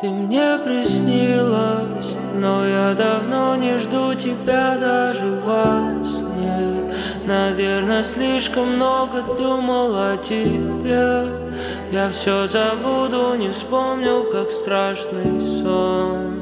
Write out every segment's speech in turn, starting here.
Ты мне приснилась, но я давно не жду тебя даже во сне. Наверное, слишком много думал о тебе. Я все забуду, не вспомню, как страшный сон.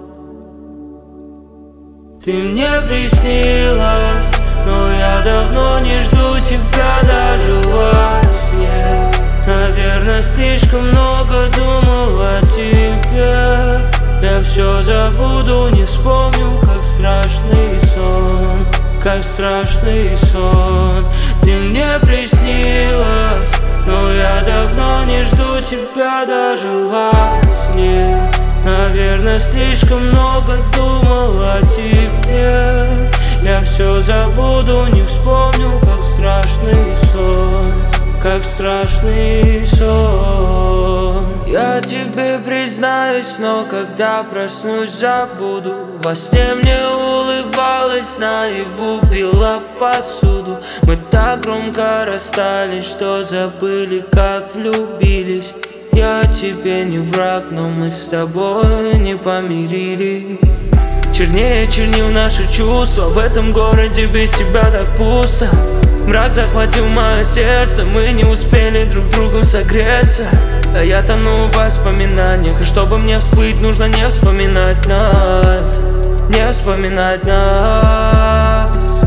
Ты мне приснилась, но я давно не жду тебя даже во сне. Наверное, слишком много думал о тебе. Я все забуду, не вспомню, как страшный сон. Как страшный сон. Ты мне приснилась, но я давно не жду тебя даже во сне. Наверное, слишком много думал о тебе. Я все забуду, не вспомню, как страшный сон. Как страшный сон. Я тебе признаюсь, но когда проснусь, забуду. Во сне мне улыбалась, наяву била посуду. Мы так громко расстались, что забыли, как влюбились. Я тебе не враг, но мы с тобой не помирились. Чернее чернил наши чувства, в этом городе без тебя так пусто. Мрак захватил мое сердце, мы не успели друг другом согреться. А я тону в воспоминаниях, и чтобы мне всплыть, нужно не вспоминать нас. Не вспоминать нас.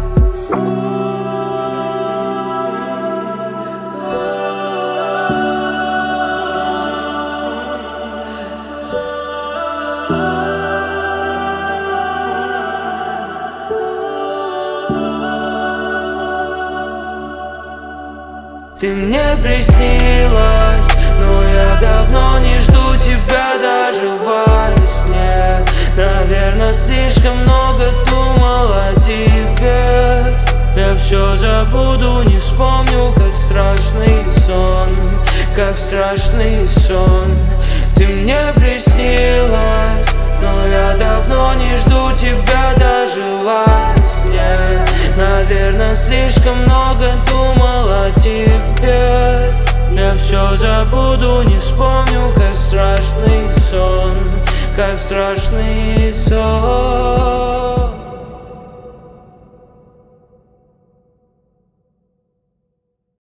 Ты мне приснилась, но я давно не жду тебя даже во сне. Наверное, слишком много думал о тебе. Я все забуду, не вспомню, как страшный сон. Как страшный сон. Ты мне приснилась, но я давно не жду тебя даже во сне. Наверное, слишком много думал о тебе. Я все забуду, не вспомню, как страшный сон. Как страшный